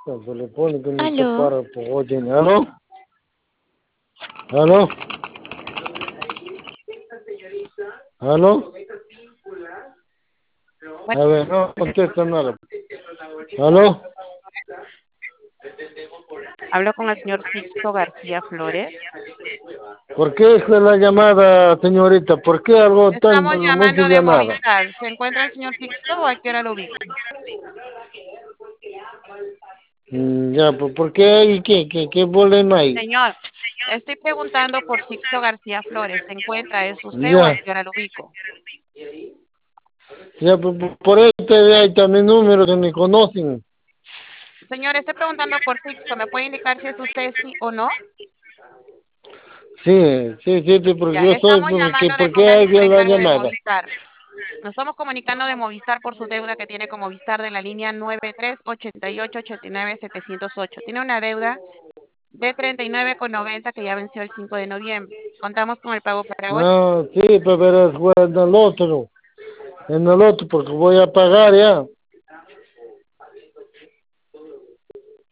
Se le pone que no te Aló, para por oye. ¿Aló? ¿Aló? ¿Aló? bueno, A ver, no contesta nada. ¿Aló? hablo con el señor Sixto García Flores. ¿Por qué es la llamada, señorita? ¿Por qué algo tan Estamos mucha llamando de llamada? Movistar. ¿Se encuentra el señor Sixto o a qué hora lo ubico? Ya, pues, ¿por qué hay qué problema hay? Señor, estoy preguntando por Sixto García Flores. ¿Se encuentra? ¿Es usted o a Ya, qué hora lo ubico? ya, pues, por ahí te ve ahí también números que me conocen. Señor, estoy preguntando por Sixto. ¿Me puede indicar si es usted sí o no? Sí, porque Ya, yo soy, estamos llamando de ¿por qué Commerce hay la Center de llamada? Movistar. Nos estamos comunicando de Movistar por su deuda que tiene con Movistar de la línea 938889-708. Tiene una deuda de 39,90 que ya venció el 5 de noviembre. Contamos con el pago para hoy. No, sí, pero es bueno, en el otro, porque voy a pagar ya.